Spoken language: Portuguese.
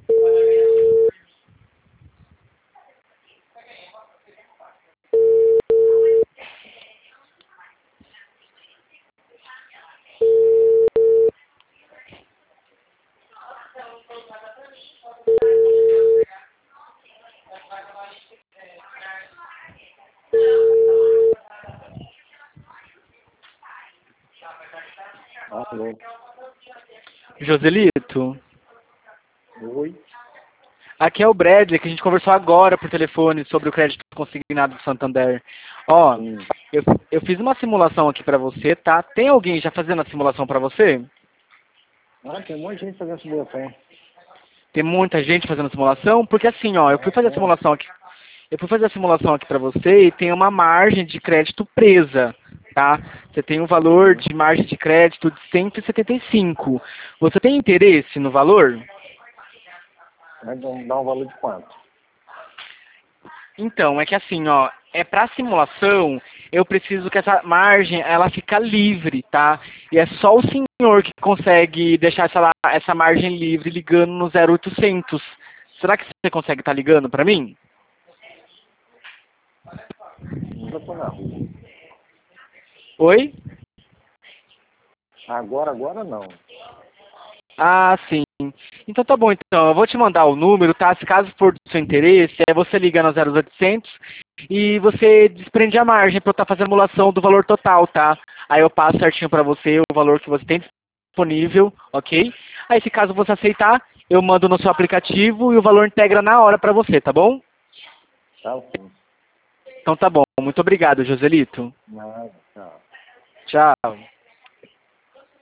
Alô. Joselito, Oi. aqui é o Bradley, que a gente conversou agora por telefone sobre o crédito consignado do Santander. Ó, Sim. eu fiz uma simulação aqui pra você, tá? Tem alguém já fazendo a simulação pra você? Tem um monte de gente fazendo simulação. Tem muita gente fazendo simulação? Porque assim, ó, eu fui fazer a Tem. simulação aqui. Eu fui fazer a simulação aqui pra você e tem uma margem de crédito presa, tá? Você tem um valor de margem de crédito de 175. Você tem interesse no valor? Mas dá um valor de quanto? Então, é que assim, ó, é para simulação, eu preciso que essa margem, ela fica livre, tá? E é só o senhor que consegue deixar essa margem livre ligando no 0800. Será que você consegue estar ligando para mim? Eu tô na rua. Oi? Agora não. Ah, sim. Então tá bom, então. Eu vou te mandar o número, tá? Se caso for do seu interesse, aí você liga no 0800 e você desprende a margem para eu estar fazendo a simulação do valor total, tá? Aí eu passo certinho para você o valor que você tem disponível, ok? Aí se caso você aceitar, eu mando no seu aplicativo e o valor integra na hora para você, tá bom? Tá sim. Então tá bom. Muito obrigado, Joselito. Nada, tchau. Tchau.